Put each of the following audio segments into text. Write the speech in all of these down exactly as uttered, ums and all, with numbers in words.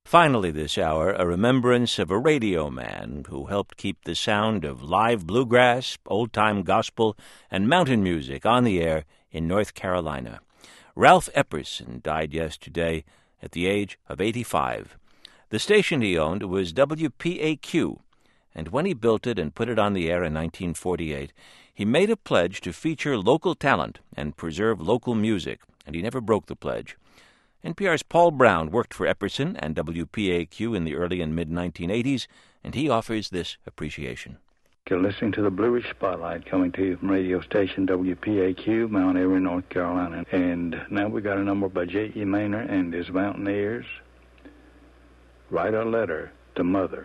Finally this hour, a remembrance of a radio man who helped keep the sound of live bluegrass, old-time gospel, and mountain music on the air in North Carolina. Ralph Epperson died yesterday at the age of eighty-five. The station he owned was W P A Q, and when he built it and put it on the air in nineteen forty-eight, he made a pledge to feature local talent and preserve local music, and he never broke the pledge. N P R's Paul Brown worked for Epperson and W P A Q in the early and mid nineteen eighties, and he offers this appreciation. You're listening to the Blue Ridge Spotlight coming to you from radio station W P A Q, Mount Airy, North Carolina. And now we got a number by J E. Maynard and his Mountaineers. Write a letter to Mother.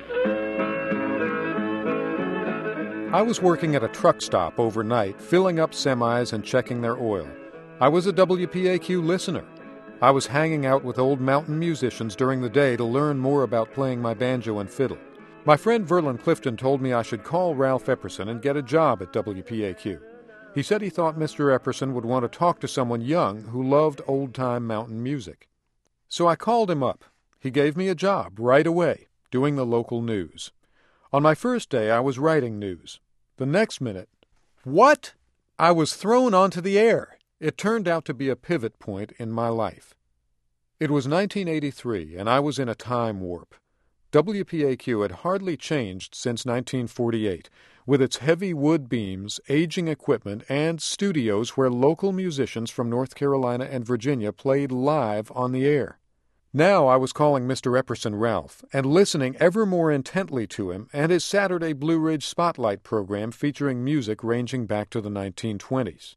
I was working at a truck stop overnight, filling up semis and checking their oil. I was a W P A Q listener. I was hanging out with old mountain musicians during the day to learn more about playing my banjo and fiddle. My friend Verlin Clifton told me I should call Ralph Epperson and get a job at W P A Q. He said he thought Mister Epperson would want to talk to someone young who loved old-time mountain music. So I called him up. He gave me a job right away, doing the local news. On my first day, I was writing news. The next minute, what? I was thrown onto the air. It turned out to be a pivot point in my life. It was nineteen eighty-three, and I was in a time warp. W P A Q had hardly changed since nineteen forty-eight, with its heavy wood beams, aging equipment, and studios where local musicians from North Carolina and Virginia played live on the air. Now I was calling Mister Epperson Ralph and listening ever more intently to him and his Saturday Blue Ridge Spotlight program featuring music ranging back to the nineteen twenties.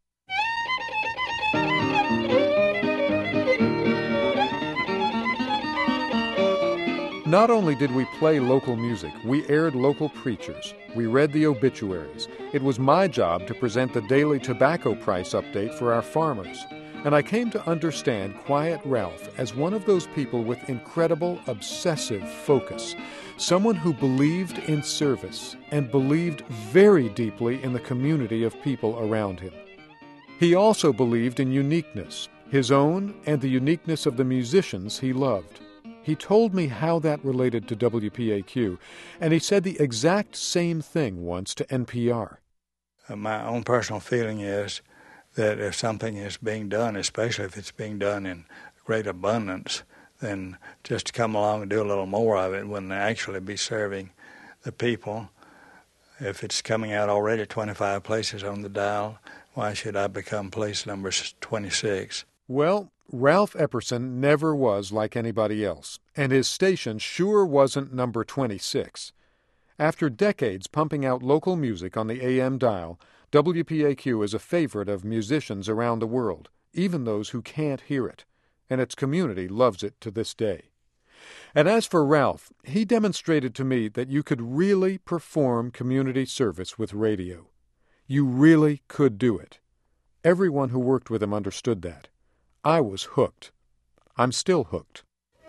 Not only did we play local music, we aired local preachers. We read the obituaries. It was my job to present the daily tobacco price update for our farmers. And I came to understand Quiet Ralph as one of those people with incredible, obsessive focus. Someone who believed in service and believed very deeply in the community of people around him. He also believed in uniqueness, his own and the uniqueness of the musicians he loved. He told me how that related to W P A Q, and he said the exact same thing once to N P R. My own personal feeling is that if something is being done, especially if it's being done in great abundance, then just to come along and do a little more of it wouldn't actually be serving the people. If it's coming out already twenty-five places on the dial, why should I become place number twenty-six? Well, Ralph Epperson never was like anybody else, and his station sure wasn't number twenty-six. After decades pumping out local music on the A M dial, W P A Q is a favorite of musicians around the world, even those who can't hear it, and its community loves it to this day. And as for Ralph, he demonstrated to me that you could really perform community service with radio. You really could do it. Everyone who worked with him understood that. I was hooked. I'm still hooked.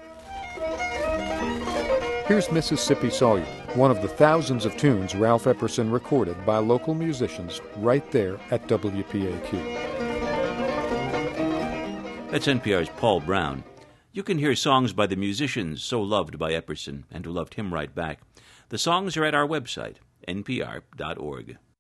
Here's Mississippi Sawyer, one of the thousands of tunes Ralph Epperson recorded by local musicians right there at W P A Q. That's N P R's Paul Brown. You can hear songs by the musicians so loved by Epperson and who loved him right back. The songs are at our website, N P R dot org.